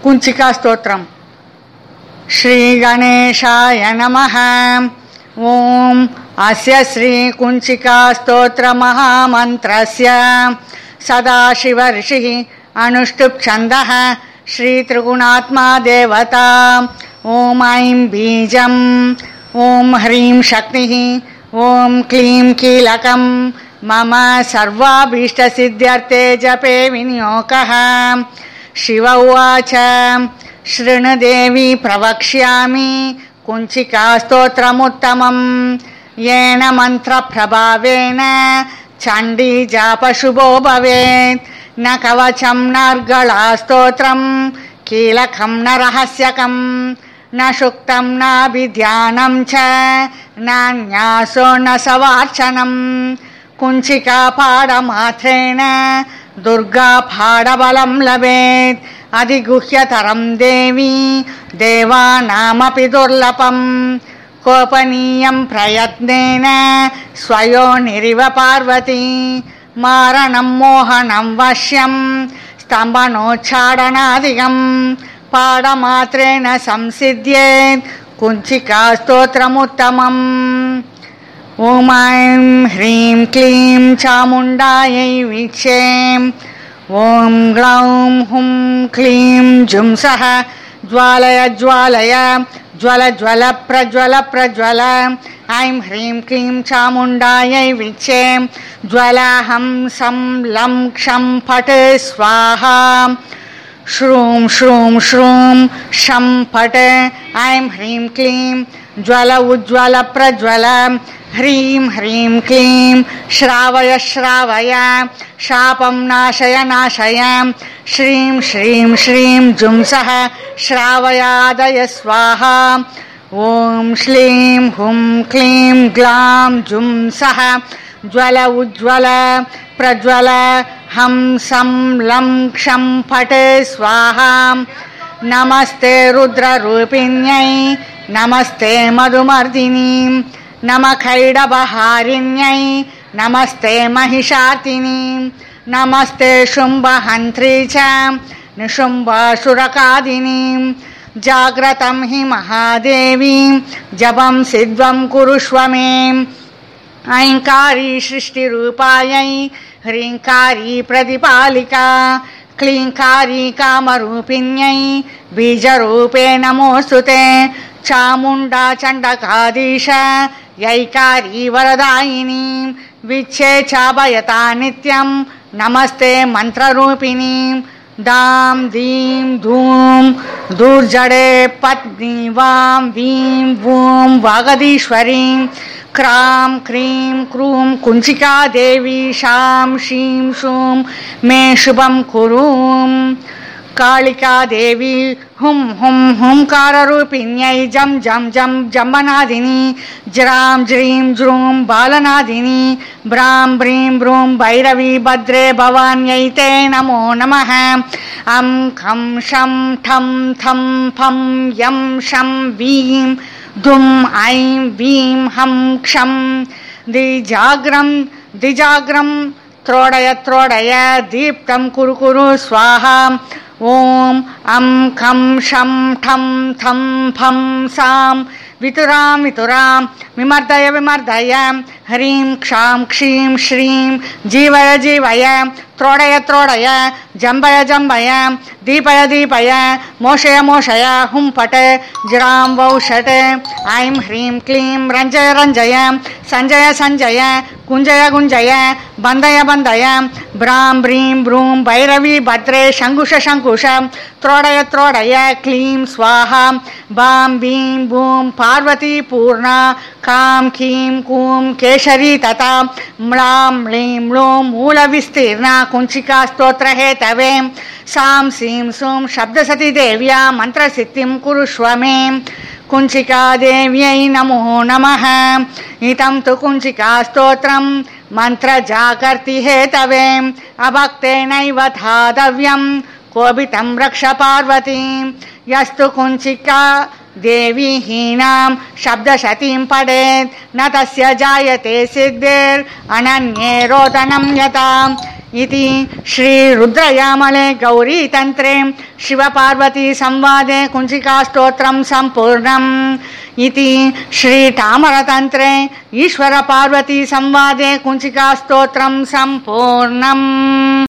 कुञ्चिका स्तोत्रम्। श्री गणेशाय नमः। ओम अस्य श्री कुञ्चिका स्तोत्र महामन्त्रस्य सदाशिव ऋषिः अनुष्टुप् छन्दः श्री त्रिगुणात्मा देवता। ओम ऐं बीजम्, ओम ह्रीं शक्तिः, ओम क्लीं कीलकम् मम सर्वाभीष्टसिद्ध्यर्थे जपे विनियोगः। शिव उवाच शृणुदेवी प्रवक्ष्यामि कुञ्चिका स्तोत्रमुत्तमम्। येन मन्त्रप्रभावेन चण्डी जापशुभो भवेत्। न कवचं नार्गला स्तोत्रम् कीलकं न रहस्यकम् न शुक्तं नाभिध्यानं च नान्यासो न सवार्चनम्। कुञ्चिका पाडमात्रेण दुर्गा पाडबलं लभेत्। अधिगुह्यतरं देवी देवानामपि दुर्लभम्। कोपनीयं प्रयत्नेन स्वयोनिरिव पार्वती। मारणं मोहनं वश्यं स्तम्भनोच्चाडनादिकम् पाडमात्रेण संसिद्ध्येत् कुञ्चिका स्तोत्रमुत्तमम्। ओम ऐं ह्रीं क्लीं चामुण्डायै वीक्षे। ओम ग्लौं हुं क्लीं जुंसः ज्वालय ज्वालय ज्वल ज्वल प्रज्वल प्रज्वल। ऐं ह्रीं क्लीं चामुण्डायै वीक्षे। ज्वलहं सं लं क्षं फट् स्वाहा। श्रूं श्रूं श्रूं शं फट्। ऐं ह्रीं क्लीं ज्वल उज्ज्वल प्रज्वल। ह्रीं ह्रीं क्लीं श्रावय श्रावय शापं नाशय नाशय। श्रीं श्रीं श्रीं जुंसः श्रावयादय स्वाहा। ओम श्लीं हुं क्लीं ग्लां जुंसः ज्वल उज्ज्वल प्रज्वल हं सं लं क्षं फट् स्वाहा। नमस्ते रुद्ररूपिण्यै नमस्ते मधुमर्दिनी। नम खैडबहारिण्यै नमस्ते महिषार्तिनी। नमस्ते शुम्भहन्त्री च निशुम्भासुरकादिनी। जाग्रतं हि महादेवी जपं सिद्ध्वं कुरुष्व मे। ऐङ्कारी सृष्टिरूपायै ह्रीङ्कारी प्रतिपालिका। क्लीङ्कारी कामरूपिण्यै बीजरूपे नमोऽस्तुते। चामुण्डा चण्डकाधीश यैकारी वरदायिनी। विच्छे चाभयता नित्यं नमस्ते मन्त्ररूपिणी। दां दीं धूं दुर्जडे पत्नी वां वीं वूं वागदीश्वरीं। क्रां क्रीं क्रूं कुञ्चिका देवी शां शीं शूं मे शुभं कुरु। कालिका देवी हुं हुं हुंकाररूपिण्यै जं जं जं जम्बनादिनी। ज्रां ज्रीं ज्रूं बालनादिनी। ब्रां ब्रीं ब्रूं भैरवी भद्रे भवान्यै ते नमो नमः। अं खं शं ठं थं फं यं शं वीं धुं ऐं वीं हं क्षं। द्विजाग्रं त्रोडय त्रोडय दीप्तं कुरु कुरु स्वाहा। ओम अं खं शं ठं थं फं सां वितुरां वितुरां विमर्दय विमर्दय। ह्रीं क्षां क्षीं श्रीं जीवय जीवय त्रोडय त्रोडय जम्बय जम्बय दीपय दीपय मोषय मोषय हुं फट् ज्रां वौ षट्। ऐं ह्रीं क्लीं रञ्जय रञ्जय सञ्जय सञ्जय गुञ्जय गुञ्जय बन्धय बन्धय। ब्रां ब्रीं ब्रूं भैरवी भद्रे शङ्कुश शङ्कुश त्रोडय त्रोडय क्लीं स्वाहा। बां बीं बूं पार्वती पूर्णा। कां कीं कूं केशरी तथा। म्लां म्लीं म्लूं मूलविस्तीर्णा कुञ्चिका स्तोत्र हेतवे। सां सीं सूं शब्दसती देव्या मन्त्रसिद्धिं कुरुष्व मे। कुञ्चिका देव्यै नमो नमः। इदं तु कुञ्चिका स्तोत्रं मन्त्रजागर्ति हेतवे। अभक्तेनैव धातव्यं कोपितं रक्ष पार्वतीं। यस्तु कुञ्चिका देवी हीनां शब्दशतीं पठेत् न तस्य जायते सिद्धिर् अनन्ये रोदनं यथा। इति श्रीरुद्रयामले गौरीतन्त्रे शिवपार्वतीसंवादे कुञ्चिकास्तोत्रं सम्पूर्णम् इति श्रीतामरतन्त्रे ईश्वरपार्वतीसंवादे कुञ्चिकास्तोत्रं सम्पूर्णम्।